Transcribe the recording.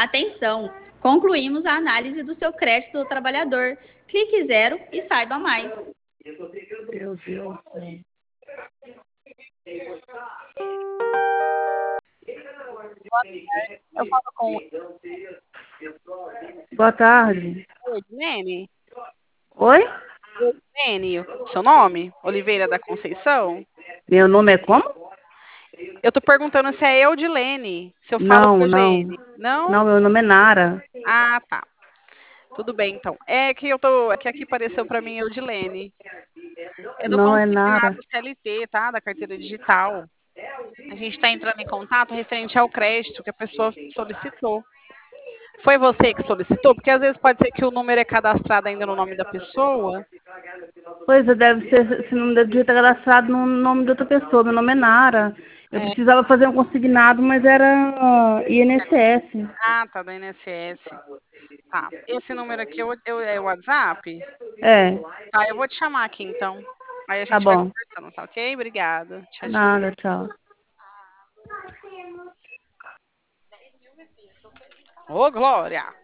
Atenção! Concluímos a análise do seu crédito do trabalhador. Clique zero e saiba mais. Meu Deus. Eu falo com Boa tarde. o Edilene. Oi? Edilene, seu nome? Oliveira da Conceição? Meu nome é como? Eu tô perguntando se é Eudilene. Se eu falo com Não, a não. Eugênie. Não? Não, meu nome é Nara. Ah, tá. Tudo bem, então. É que eu tô. É que aqui apareceu para mim Eudilene. É do Não é Nara. consignado CLT, tá? Da carteira digital. A gente está entrando em contato referente ao crédito que a pessoa solicitou. Foi você que solicitou? Porque às vezes pode ser que o número é cadastrado ainda no nome da pessoa. Pois é, deve ser, esse nome deve estar cadastrado no nome de outra pessoa. Meu nome é Nara. Eu É, precisava fazer um consignado, mas era INSS. ah, tá, do INSS. Tá. Esse número aqui é o WhatsApp? É, Tá, eu vou te chamar aqui então. Aí a tá gente vai bom. conversando, tá ok? Obrigada. Tchau, tchau. Nada, tchau. Ô, Glória!